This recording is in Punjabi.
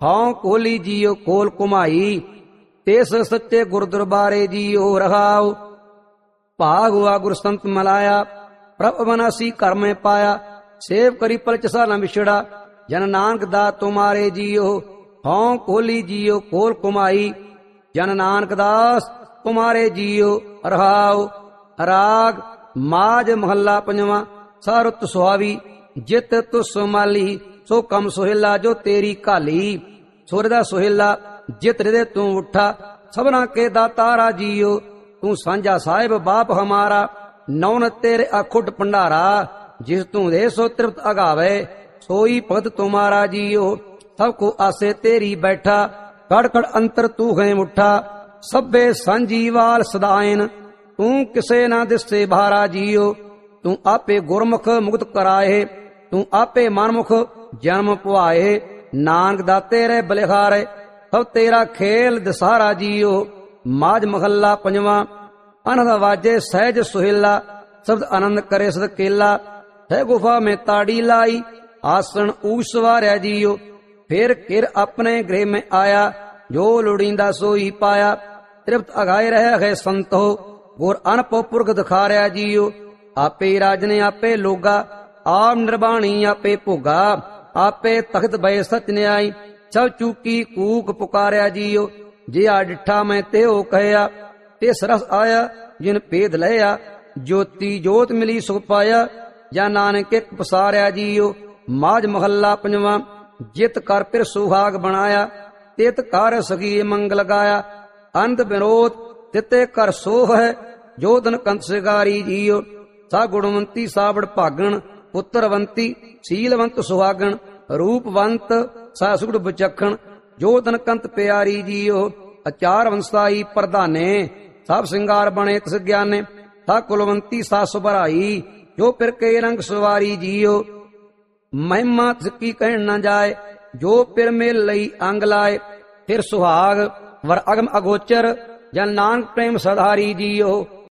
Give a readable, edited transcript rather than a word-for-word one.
ਹਉ ਕੋਲੀ ਜੀਓ ਕੋਲ ਘੁਮਾਈ, ਤਿਸ ਸੱਚੇ ਗੁਰ ਦਰਬਾਰੇ ਜੀਓ ਰਹਾਉ। ਭਾਗ ਹੁਆ ਗੁਰ ਸੰਤ ਮਲਾਇਆ, ਪ੍ਰਭ ਅਵਨਾਸੀ ਘਰ ਮੈਂ ਪਾਇਆ। ਸੇਵ ਕਰੀ ਪਲਚਸਾ ਨ ਵਿਛੜਾ, ਜਨ ਨਾਨਕ ਦਾਸ ਤੁਮਾਰੇ ਜੀਓ। ਹਉ ਕੋਲੀ ਜੀਓ ਕੋਲ ਘੁਮਾਈ, ਜਨ ਨਾਨਕ ਦਾਸ ਤੁਮਾਰੇ ਜੀਓ ਰਹਾਉ। ਰਾਗ ਮਾਝ ਮਹੱਲਾ ਪੰਜਵਾਂ। ਸਾਰੁਤ ਸੁਹਾਵੀ ਜਿਤ ਤੁਸ ਮਾਲੀ, ਸੋ ਕਮ ਸੁਹੇਲਾ ਜੋ ਤੇਰੀ ਘਾਲੀ। ਸੁਰ ਦਾ ਸੁਹੇਲਾ ਜਿਤ ਹਿਰਦੇ ਤੂੰ ਉੱਠਾ, ਸਭਨਾ ਕੇ ਦਾਤਾਰਾ ਜੀਓ। ਤੂੰ ਸਾਂਝਾ ਸਾਹਿਬ ਬਾਪ ਹਮਾਰਾ, ਨੌਨ ਤੇਰੇ ਅਖੁੱਟ ਭੰਡਾਰਾ। ਜਿਸ ਤੂੰ ਦੇ ਸੋ ਤ੍ਰਿਪਤ ਅਗਾਵੇ, ਸੋਈ ਭਗਤ ਤੁਮਾਰਾ ਜੀਓ। ਸਭ ਕੋ ਆਸੇ ਤੇਰੀ ਬੈਠਾ, ਕੜ ਕੜ ਅੰਤਰ ਤੂੰ ਹੈ ਮੁੱਠਾ। ਸਭੇ ਸਾਂਝੀ ਵਾਲ ਸਦਾਇਨ, ਤੂੰ ਕਿਸੇ ਨਾ ਦਿਸੇ ਭਾਰਾ ਜੀਓ। ਤੂੰ ਆਪੇ ਗੁਰਮੁਖ ਮੁਕਤ ਕਰਾਏ, ਤੂੰ ਆਪੇ ਮਨਮੁਖ ਜਨਮ ਪੁਆਏ। ਨਾਨਕ ਦਾ ਤੇਰੇ ਬਲਿਹਾਰੇ, ਸਭ ਤੇਰਾ ਖੇਲ ਦਸਾਰਾ ਜੀਓ। ਮਾਝ ਮਹੱਲਾ ਪੰਜਵਾਂ। ਅਨੰਦ ਵਾਜੇ ਸਹਿਜ ਸੁਹੇਲਾ, ਸ਼ਬਦ ਆਨੰਦ ਕਰੇ ਸਦ ਕੇਲਾ। ਹੈ ਗੁਫਾ ਮੈਂ ਤਾੜੀ ਲਾਈ, ਆਸਣ ਊਸ਼ ਸਵਾਰਿਆ ਜੀਓ। ਫਿਰ ਕਿਰ ਆਪਣੇ ਗ੍ਰਹਿ ਮੈਂ ਆਇਆ, ਜੋ ਲੋੜੀਂਦਾ ਸੋਈ ਪਾਇਆ। ਤ੍ਰਿਪਤ ਅਗਾਏ ਰਹਿ ਹੈ ਸੰਤੋ, ਗੁਰ ਅਨਪੋ ਪੁਰਖ ਦਿਖਾਰਿਆ ਜੀਓ। ਆਪੇ ਰਾਜਨੇ ਆਪੇ ਲੋਗਾ, ਆਪ ਨਿਰਬਾਣੀ ਆਪੇ ਭੋਗਾ। ਆਪੇ ਤਖਤ ਬੈ ਸਚ ਨਿਆਈ, ਸਭ ਚੂਕੀ ਕੂਕ ਪੁਕਾਰਿਆ ਜੀਓ। ਜੇ ਆ ਡਿਠਾ ਮੈਂ ਤਿਉ ਕਹਿਆ, ਤਿਸ ਰਸ ਆਇਆ ਜਿਨ ਭੇਦ ਲਿਆ। ਜੋਤੀ ਜੋਤ ਮਿਲੀ ਸੁਖ ਪਾਇਆ, ਜਾਂ ਨਾਨਕ ਇੱਕ ਪਸਾਰਿਆ ਜੀਓ। ਮਾਝ ਮਹੱਲਾ ਪੰਜਵਾਂ। ਜਿਤ ਕਰ ਫਿਰ ਸੁਹਾਗ ਬਣਾਇਆ, ਤਿਤ ਕਰ ਸਗੀ ਮੰਗਲ ਗਾਇਆ। ਅੰਤ ਵਿਰੋਧ ਤਿਤੇ ਕਰ ਸੋਹ ਹੈ, ਜੋਧਨ ਕੰਤ ਸਿਗਾਰੀ ਜੀਓ। ਸਾ ਗੁਣਵੰਤੀ ਸਾਵੜ ਭਾਗਣ, ਪੁੱਤਰਵੰਤੀ ਸੀਲਵੰਤ ਸੁਹਾਗਣ। ਰੂਪਵੰਤ ਸਾ ਸੁਗੜ ਬਚਖਣ, ਜੋਧਨ ਕੰਤ ਪਿਆਰੀ ਜੀਓ। ਅਚਾਰ ਵੰਸਾਈ ਪ੍ਰਧਾਨੇ, ਸਭ ਸਿੰਗਾਰ ਬਣੇ ਤਿਸ ਗਿਆਨੇ। ਸਾ ਕੁਲਵੰਤੀ ਸਾ ਸੁਭਰਾਈ, ਜੋ ਫਿਰ ਕੇ ਰੰਗ ਸਵਾਰੀ ਜੀਓ। ਮਹਿਮਾ ਤਿਸ ਕੀ ਕਹਿਣ ਨਾ ਜਾਏ, ਜੋ ਫਿਰ ਮੇਲ ਲਈ ਅੰਗ ਲਾਏ। ਫਿਰ ਸੁਹਾਗ ਵਰ ਅਗਮ ਅਗੋਚਰ, ਜਨ ਨਾਨਕ ਪ੍ਰੇਮ ਸਧਾਰੀ ਜੀਓ।